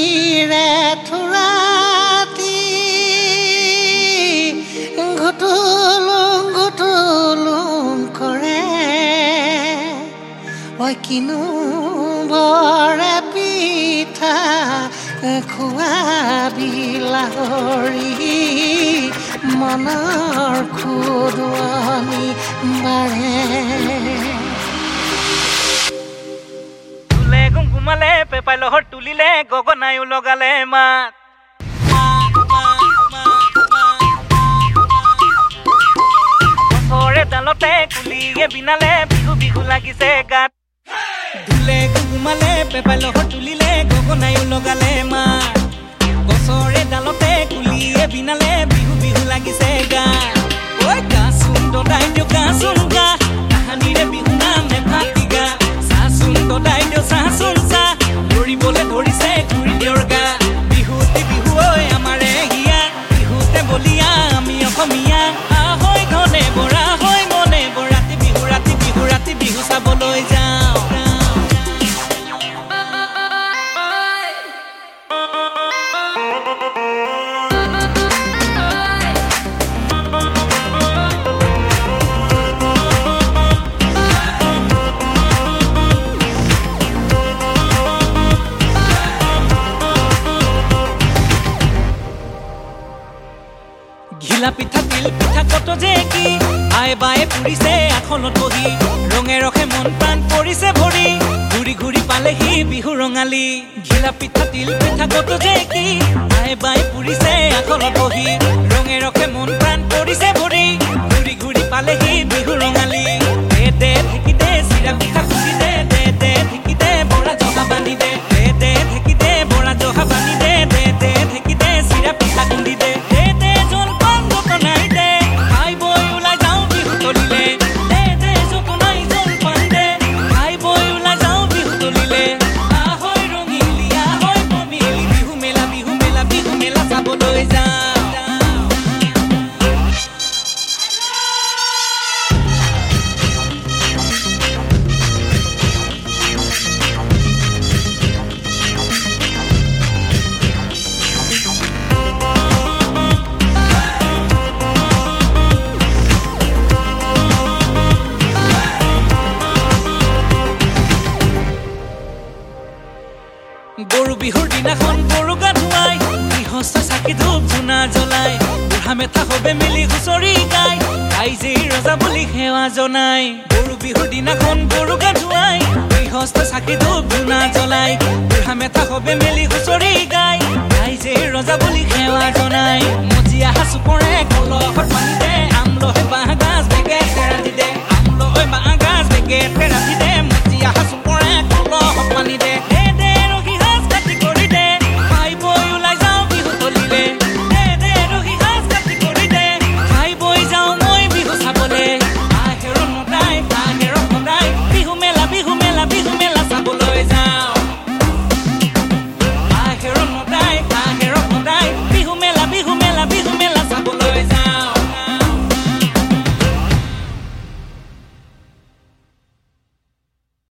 রে থুরাতি ঘুটুলুং কৰে ঐ কিনো বৰে পিঠা খুৱাবি লাহৰি মনৰ খুদুৱনি বাঢ়ে তুলে গুমগুমালে পেপাই লহৰ তুলিলে গগনায়ো লগালে মাত গছৰে ডালতে কুলিয়ে বিনালে বিহু বিহু লাগিছে গাত তুলে গুমগুমালে পেপাই লহৰ তুলিলে গগনায়ো লগালে মাত গছৰে ডালতে কুলিয়ে বিনালে বিহু বিহু লাগিছে গাত ঐ গাচোন দদাই দিও গাচোন গা কাহানিৰে বিহু নামে ফাটি গা চাচোন দদাই দিও চাচোন চা লৰিবলৈ ধৰিছে ঘূৰি দিয়ৰ গা বিহুতে বিহু ঐ আমাৰে হিয়া বিহুতে বলিয়া আমি অসমীয়া আহৈ ধনে বৰা হৈ মনে বৰাতি বিহু চাবলৈ যাওঁ ঘিলা পিঠা তিল পিঠা কত যে কি আই বায়ে পুৰিছে আখলত বহি ৰঙে ৰখে মন প্ৰাণ পৰিছে ভৰি ঘূৰি ঘূৰি পালেহি বিহু ৰঙালী ঘিলা পিঠা তিল পিঠা কত যে কি আই বায়ে পুৰিছে আখলত বহি ৰঙে ৰখে মন প্ৰাণ পৰিছে ভৰি ঘূৰি ঘূৰি পালেহি বিহু ৰঙালী দে দে ঢেকি দে চিৰা পিঠা খুচি দে দে দে ঢেকি দে বৰা জহা বান্ধি দে দে দে ঢেকি দে বৰা জহা বান্ধি দে দে দে ঢেকি দে চিৰা পিঠা খুন্দি দে গৰু বিহুৰ দিনাখন গৰু গা ধুৱাই গৃহস্থ চাকি ধূপ ধূনা জ্বলাই বুঢ়া মেথা সবে মিলি হুঁচৰি গাই ৰাইজে ৰজা বুলি সেৱা জনাই গৰু বিহুৰ দিনাখন গৰু গা ধুৱাই গৃহস্থ চাকি ধূপ ধূনা জ্বলাই বুঢ়া মেথা সবে মিলি হুঁচৰি গাই ৰাইজে ৰজা বুলি সেৱা জনাই মজিয়া সাঁচো পৰে কলহত পানী দে আমলহে বাঁহ গাজ বেগেতে ৰান্ধি দে আমলহে বাঁহ গাজ বেগেতে ৰান্ধি দে